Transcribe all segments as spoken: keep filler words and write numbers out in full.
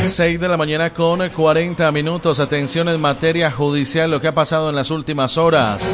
seis de la mañana con cuarenta minutos. Atención en materia judicial, lo que ha pasado en las últimas horas.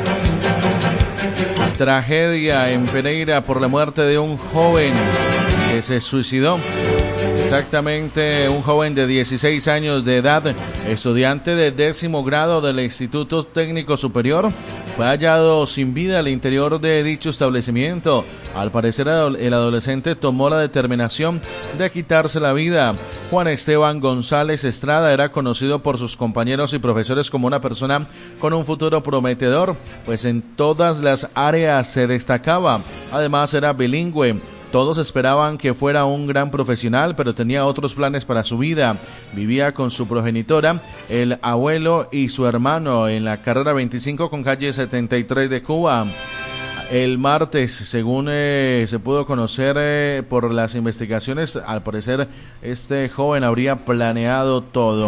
Tragedia en Pereira por la muerte de un joven que se suicidó. Exactamente, un joven de dieciséis años de edad, estudiante de décimo grado del Instituto Técnico Superior, fue hallado sin vida al interior de dicho establecimiento. Al parecer, el adolescente tomó la determinación de quitarse la vida. Juan Esteban González Estrada era conocido por sus compañeros y profesores como una persona con un futuro prometedor, pues en todas las áreas se destacaba. Además, era bilingüe. Todos esperaban que fuera un gran profesional, pero tenía otros planes para su vida. Vivía con su progenitora, el abuelo y su hermano en la carrera veinticinco con calle setenta y tres de Cuba. El martes, según eh, se pudo conocer eh, por las investigaciones, al parecer este joven habría planeado todo.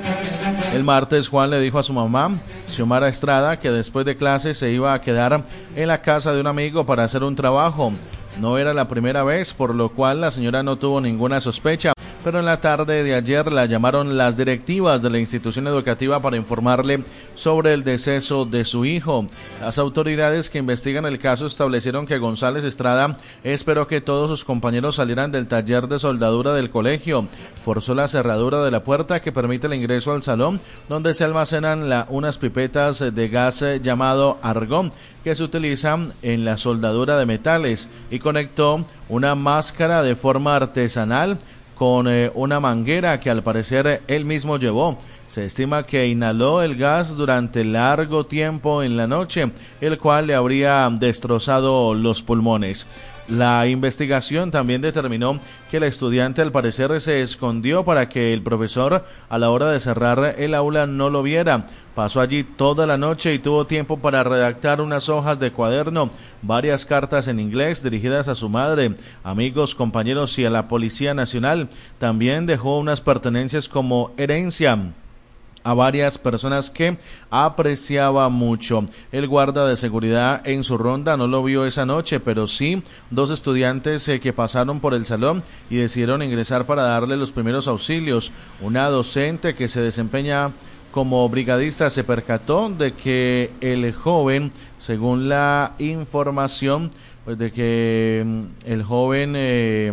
El martes, Juan le dijo a su mamá, Xiomara Estrada, que después de clases se iba a quedar en la casa de un amigo para hacer un trabajo. No era la primera vez, por lo cual la señora no tuvo ninguna sospecha, pero en la tarde de ayer la llamaron las directivas de la institución educativa para informarle sobre el deceso de su hijo. Las autoridades que investigan el caso establecieron que González Estrada esperó que todos sus compañeros salieran del taller de soldadura del colegio. Forzó la cerradura de la puerta que permite el ingreso al salón, donde se almacenan la, unas pipetas de gas llamado argón, que se utilizan en la soldadura de metales, y conectó una máscara de forma artesanal con eh, una manguera que al parecer él mismo llevó. Se estima que inhaló el gas durante largo tiempo en la noche, el cual le habría destrozado los pulmones. La investigación también determinó que el estudiante al parecer se escondió para que el profesor a la hora de cerrar el aula no lo viera. Pasó allí toda la noche y tuvo tiempo para redactar unas hojas de cuaderno, varias cartas en inglés dirigidas a su madre, amigos, compañeros y a la Policía Nacional. También dejó unas pertenencias como herencia a varias personas que apreciaba mucho. El guarda de seguridad en su ronda no lo vio esa noche, pero sí dos estudiantes eh, que pasaron por el salón y decidieron ingresar para darle los primeros auxilios. Una docente que se desempeña como brigadista se percató de que el joven, según la información, pues de que el joven eh,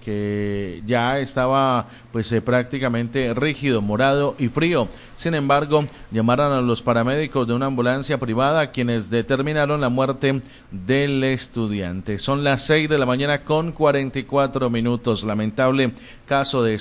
que ya estaba pues eh, prácticamente rígido, morado y frío. Sin embargo, llamaron a los paramédicos de una ambulancia privada, quienes determinaron la muerte del estudiante. Son las seis de la mañana con cuarenta y cuatro minutos. Lamentable caso de